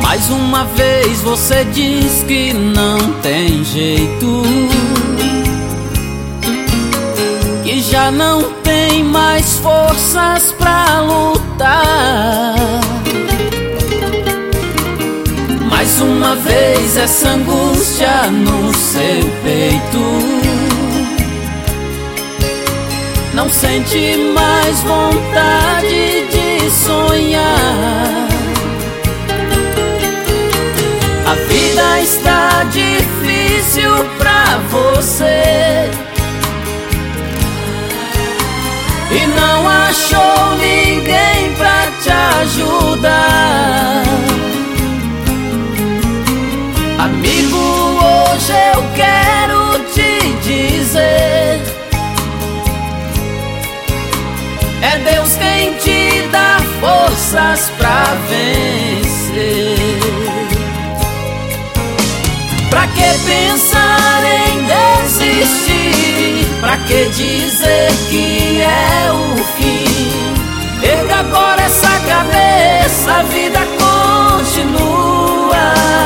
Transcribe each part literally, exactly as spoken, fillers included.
Mais uma vez você diz que não tem jeito, que já não tem mais forças pra lutar. Mais uma vez essa angústia no seu peito, não sente mais vontade de sonhar. A vida está difícil pra você e não achou ninguém pra te ajudar. Amigo, hoje eu quero te dizer: é Deus quem te dá forças pra vencer. Pra que pensar em desistir? Pra que dizer que é o fim? Erga agora essa cabeça, a vida continua.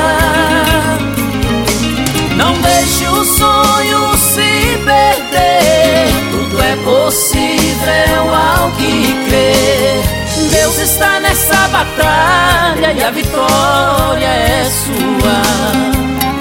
Não deixe o sonho se perder, tudo é possível ao que crer. Deus está nessa batalha e a vitória é sua.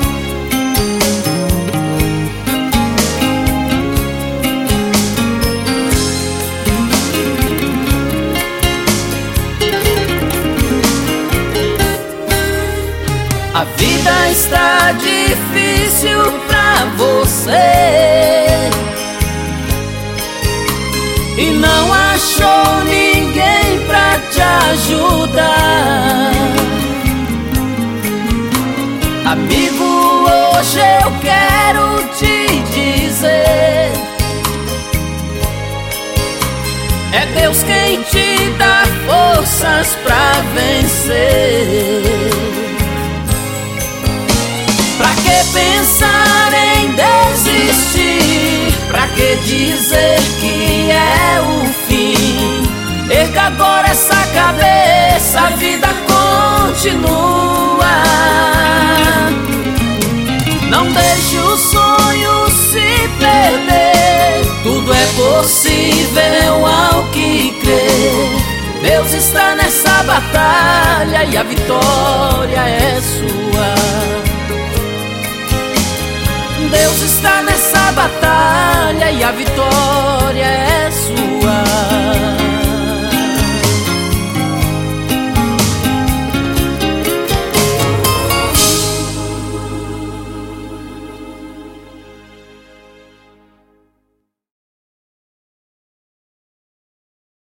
A vida está difícil pra você e não achou ninguém pra te ajudar. Amigo, hoje eu quero te dizer: é Deus quem te dá forças pra vencer. Pra que pensar em desistir? Pra que dizer que é o fim? Erga agora essa cabeça, a vida continua. Não deixe o sonho se perder, tudo é possível ao que crer. Deus está nessa batalha e a vitória é sua. Deus está nessa batalha e a vitória é sua.